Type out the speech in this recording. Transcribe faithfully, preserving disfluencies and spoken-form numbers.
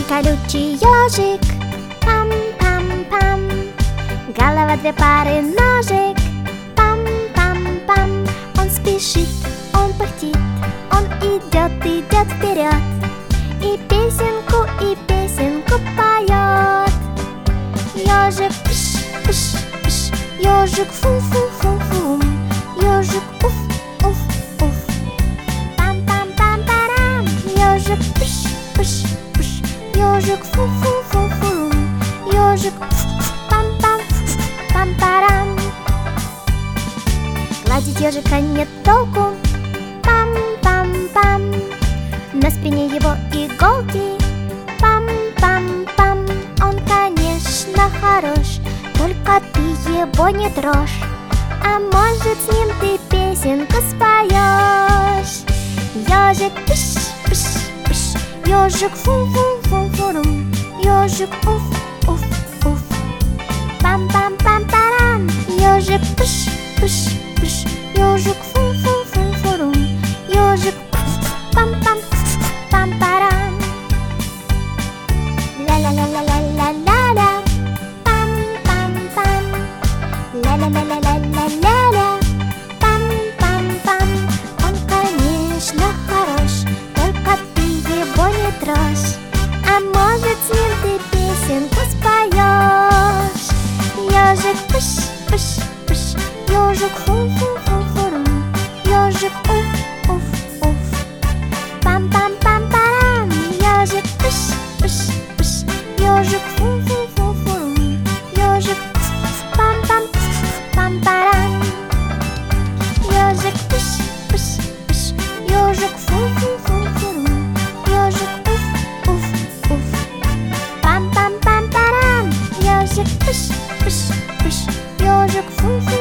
колючий ежик, пам-пам-пам. Голова две пары ножек, пам-пам-пам. Он спешит, он пыхтит, он идет, идет вперед, и песенку, и песенку поет. Ежик пш-пш-пш, ежик фу-фу-фу-фу, ежик уф-уф-уф. Пам-пам-пам-парам, ежик пш-пш-пш, ежик фу-фу-фу-фу, ежик пам-пам-пам-парам. Гладить ежика нет толку, пам-пам-пам. На спине его иголки, пам-пам-пам. Он, конечно, хорош, только ты его не трожь. А может, с ним ты песенку споешь? Ежик пш-пш-пш, ежик фу-фу-фу-фурум, ежик уф-уф-уф. Пам-пам-пам-парам, ежик пш-пш-пш, ежик фу-фу-фу-фурум, ежик пам-пам-пам-парам. Ля-ля-ля-ля-ля-ля-ля, пам-пам-пам. Ля-ля-ля-ля-ля-ля-ля, пам-пам-пам. Он, конечно, хорош, только ты его не трожь. А может, с ним ты песенку споешь? Ежик пш-пш-пш, ежик фу-фу-фу-фурум, ежик уф-уф-уф. Пам-пам-пам-парам, ежик пш-пш-пш, ежик фу-фу-фу-фурум, ежик пам-пам-пам-парам. Ежик пш-пш-пш, ежик фу-фу-фу-фурум, ежик уф-уф-уф. Пам-пам-пам-парам, ежик пш-пш-пш, ежик фу-фу.